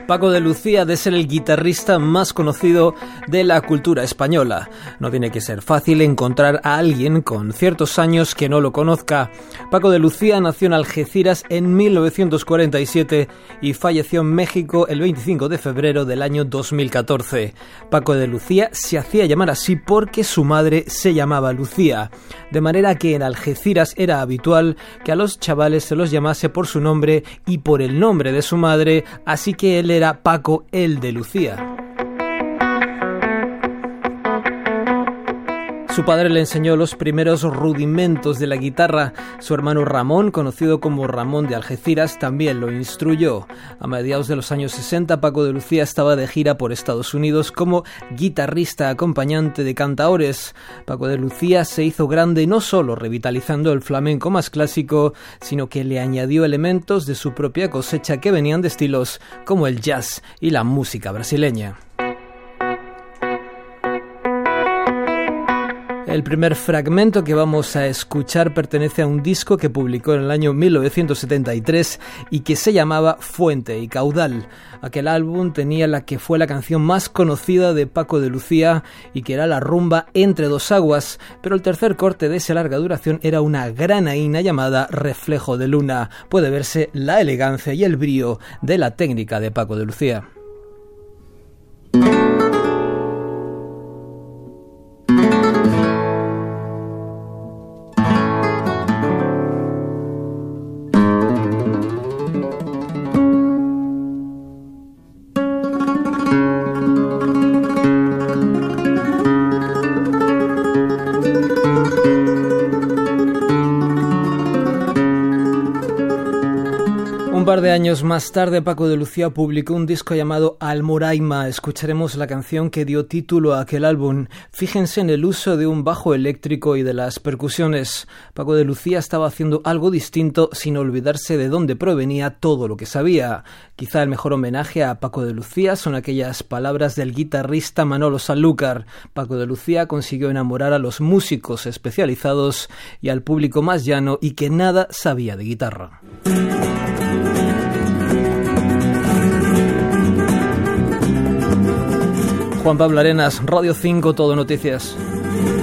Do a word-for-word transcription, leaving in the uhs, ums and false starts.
Paco de Lucía ha de ser el guitarrista más conocido de la cultura española. No tiene que ser fácil encontrar a alguien con ciertos años que no lo conozca. Paco de Lucía nació en Algeciras en mil novecientos cuarenta y siete y falleció en México el veinticinco de febrero del año dos mil catorce. Paco de Lucía se hacía llamar así porque su madre se llamaba Lucía, de manera que en Algeciras era habitual que a los chavales se los llamase por su nombre y por el nombre de su madre, así que él era Paco el de Lucía. Su padre le enseñó los primeros rudimentos de la guitarra. Su hermano Ramón, conocido como Ramón de Algeciras, también lo instruyó. A mediados de los años sesenta, Paco de Lucía estaba de gira por Estados Unidos como guitarrista acompañante de cantaores. Paco de Lucía se hizo grande no solo revitalizando el flamenco más clásico, sino que le añadió elementos de su propia cosecha que venían de estilos como el jazz y la música brasileña. El primer fragmento que vamos a escuchar pertenece a un disco que publicó en el año mil novecientos setenta y tres y que se llamaba Fuente y Caudal. Aquel álbum tenía la que fue la canción más conocida de Paco de Lucía y que era la rumba Entre dos aguas, pero el tercer corte de esa larga duración era una granaína llamada Reflejo de Luna. Puede verse la elegancia y el brío de la técnica de Paco de Lucía. Un par de años más tarde, Paco de Lucía publicó un disco llamado Almoraima. Escucharemos la canción que dio título a aquel álbum. Fíjense en el uso de un bajo eléctrico y de las percusiones. Paco de Lucía estaba haciendo algo distinto sin olvidarse de dónde provenía todo lo que sabía. Quizá el mejor homenaje a Paco de Lucía son aquellas palabras del guitarrista Manolo Sanlúcar. Paco de Lucía consiguió enamorar a los músicos especializados y al público más llano y que nada sabía de guitarra. Juan Pablo Arenas, Radio cinco, Todo Noticias.